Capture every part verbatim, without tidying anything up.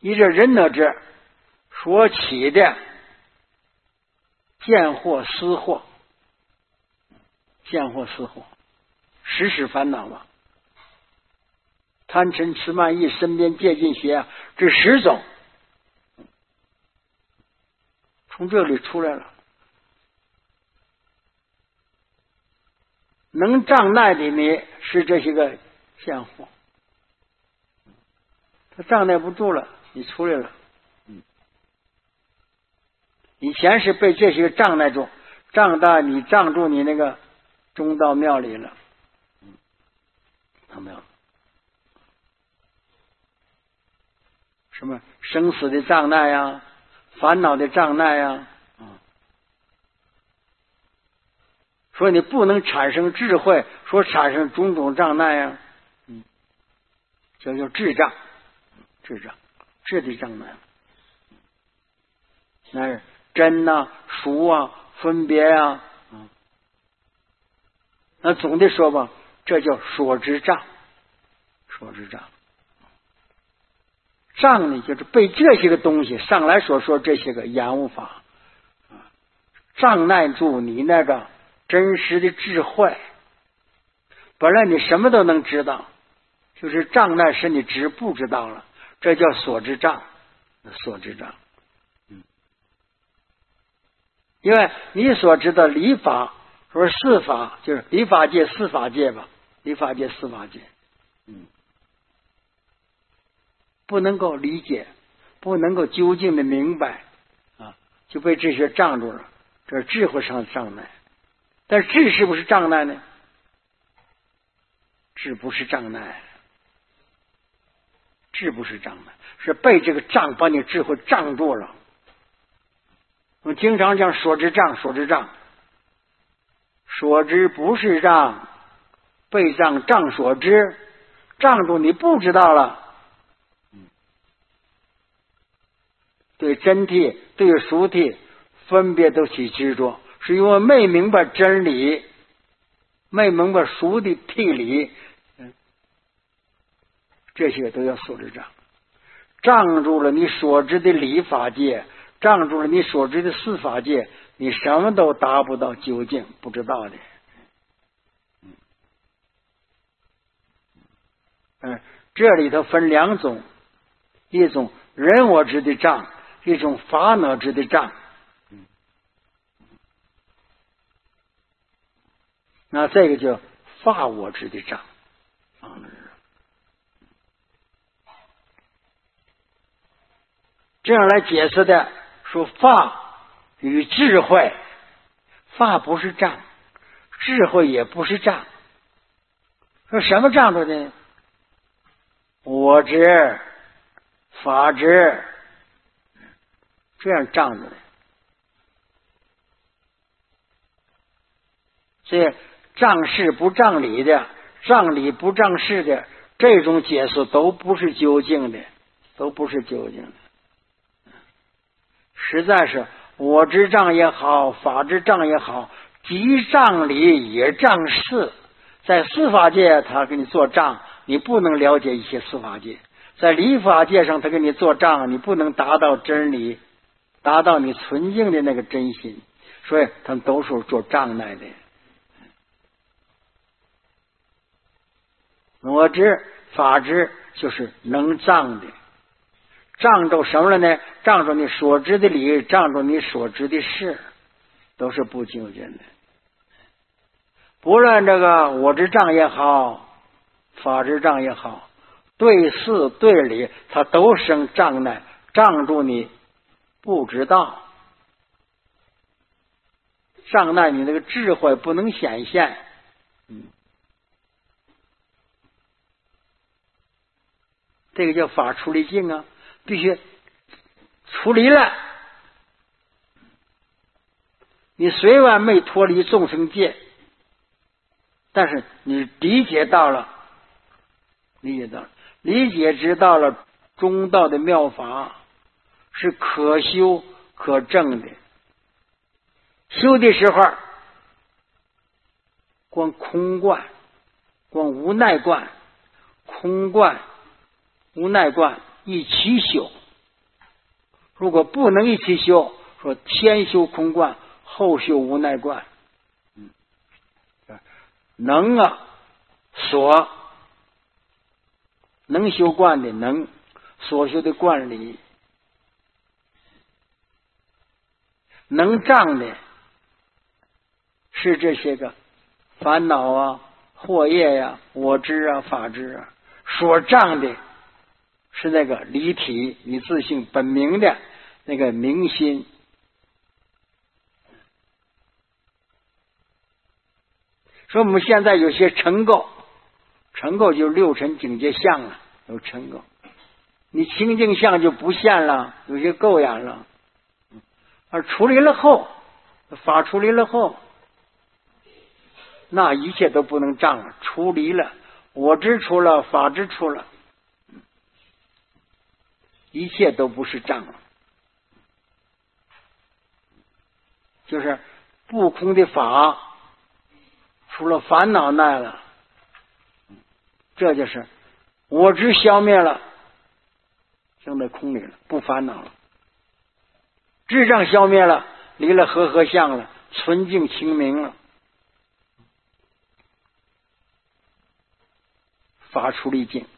以这人呢之所起的见惑思惑，见惑思惑，时时烦恼啊，贪嗔痴慢疑身边戒禁邪啊，这十种从这里出来了。能障碍的你是这些个见惑，他障碍不住了，你出来了。嗯，以前是被这些个障碍住，障大你障住你那个中道庙里了。嗯，看到没有？什么生死的障碍呀，烦恼的障碍呀，嗯，所以你不能产生智慧，说产生种种障碍呀，嗯，这叫智障，智障，智的障碍，那是真呐、熟啊、分别啊，嗯，那总的说吧，这叫所知障，所知障。障呢，就是被这些个东西上来所说这些个言无法障碍住你那个真实的智慧。本来你什么都能知道，就是障碍是你知不知道了，这叫所知障，所知障。嗯，因为你所知的理法说四法，就是理法界、四法界吧，理法界、四法界。嗯。不能够理解，不能够究竟的明白啊，就被这些障住了，这是智慧上的障碍。但是智是不是障碍呢？智不是障碍，智不是障碍，是被这个障把你智慧障住了。我们经常讲所知障，所知障，所知不是障，被障障所知，障住你不知道了。对真谛、对俗谛分别都起执着，是因为没明白真理，没明白俗的谛理，嗯，这些都要所知障，障住了你所知的理法界，障住了你所知的四法界，你什么都达不到究竟，不知道的。嗯，这里头分两种，一种人我知的障，一种法我知的障。嗯，那这个叫法我知的障。这样来解释的，说法与智慧，法不是障，智慧也不是障。说什么障住呢？我知、法知，这样障着的。所以障事不障理的，障理不障事的，这种解释都不是究竟的，都不是究竟的。实在是我知障也好，法知障也好，即障理也障事。在司法界他给你做障，你不能了解一些司法界；在理法界上他给你做障，你不能达到真理，达到你纯净的那个真心，所以他们都是做障碍的。我知、法知就是能障的，障住什么了呢？障住你所知的理，障住你所知的事，都是不究竟的。不论这个我知障也好，法知障也好，对事对理，它都生障碍，障住你不知道，障碍你那个智慧不能显现。嗯，这个叫法出离境啊，必须出离了。你虽然没脱离众生界，但是你理解到了，理解到了，理解知道了中道的妙法是可修可证的。修的时候，光空观，光无奈观，空观、无奈观一起修， 如果不能一起修，说先修空观，后修无奈观。嗯，能啊，所能修观的能，所修的观理，能障的是这些个烦恼啊、惑业呀、啊、我知啊、法知啊，所障的是那个离体，你自性本明的那个明心。说我们现在有些尘垢，尘垢就是六尘境界相了，有尘垢，你清净相就不现了，有些垢眼了。而处理了后，法处理了后，那一切都不能障了，处理了，我知出了，法知出了，一切都不是障了，就是不空的法，除了烦恼耐了，这就是我知消灭了，生在空里了，不烦恼了。智障消灭了，离了和合相了，纯净清明了。法处理境，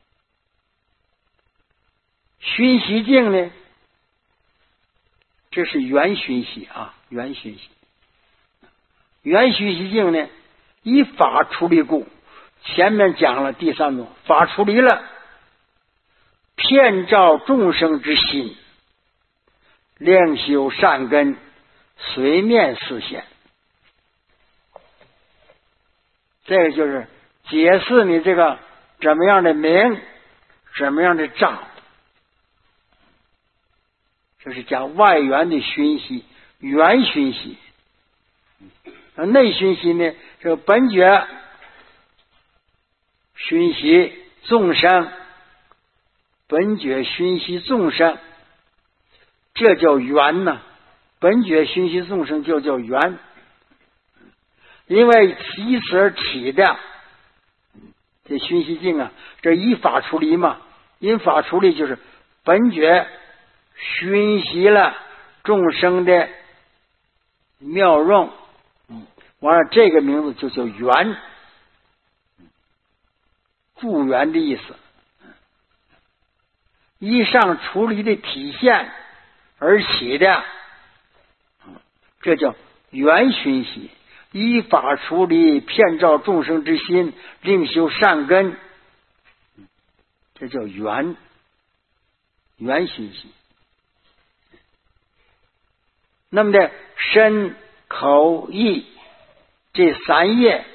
熏习境呢？这是原熏习啊，原熏习。原熏习境呢，以法处理故。前面讲了第三种，法处理了，遍照众生之心，令修善根，随面示现。这个就是解释你这个怎么样的明，怎么样的照。这是讲外缘的熏习，原熏习。内熏习呢，这个本觉熏习众生，本觉熏习众生，这叫缘呢。本觉熏习众生就叫缘，因为以此而起的这熏习境啊，这依法处理嘛，因法处理就是本觉熏习了众生的妙用，完了这个名字就叫缘，助缘的意思。依上处理的体现而起的，这叫缘熏习。依法处理，遍照众生之心，令修善根，这叫缘，缘熏习。那么的身口意这三业，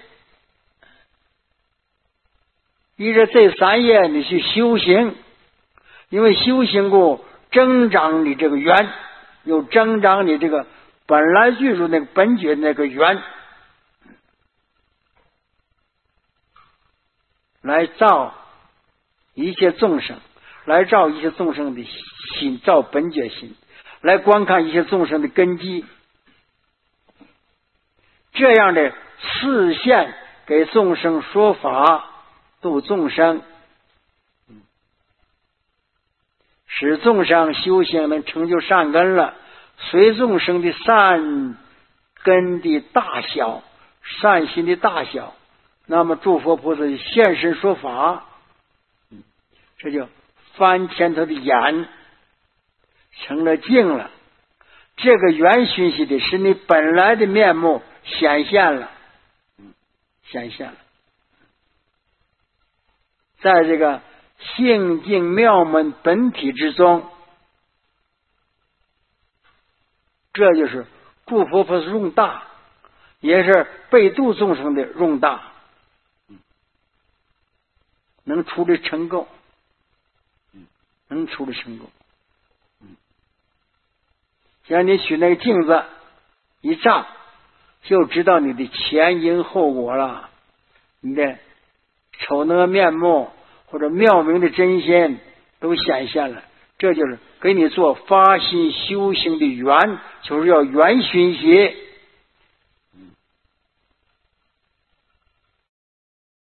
依着这三业你去修行，因为修行故增长你这个缘，又增长你这个本来具足那个本觉那个缘，来照一切众生，来照一切众生的心，照本觉心，来观看一切众生的根基，这样的示现给众生说法，度众生，使众生修行能成就善根了，随众生的善根的大小，善心的大小，那么诸佛菩萨现身说法，这就翻前头的眼成了镜了。这个原熏习的是你本来的面目显现了，显现了。在这个性净妙门本体之中，这就是诸佛菩萨用大，也是被度众生的用大，能处理尘垢，能处理尘垢。像你取那个镜子一照，就知道你的前因后果了，你的丑那个面目或者妙明的真心都显现了。这就是给你做发心修行的缘，就是要缘熏习。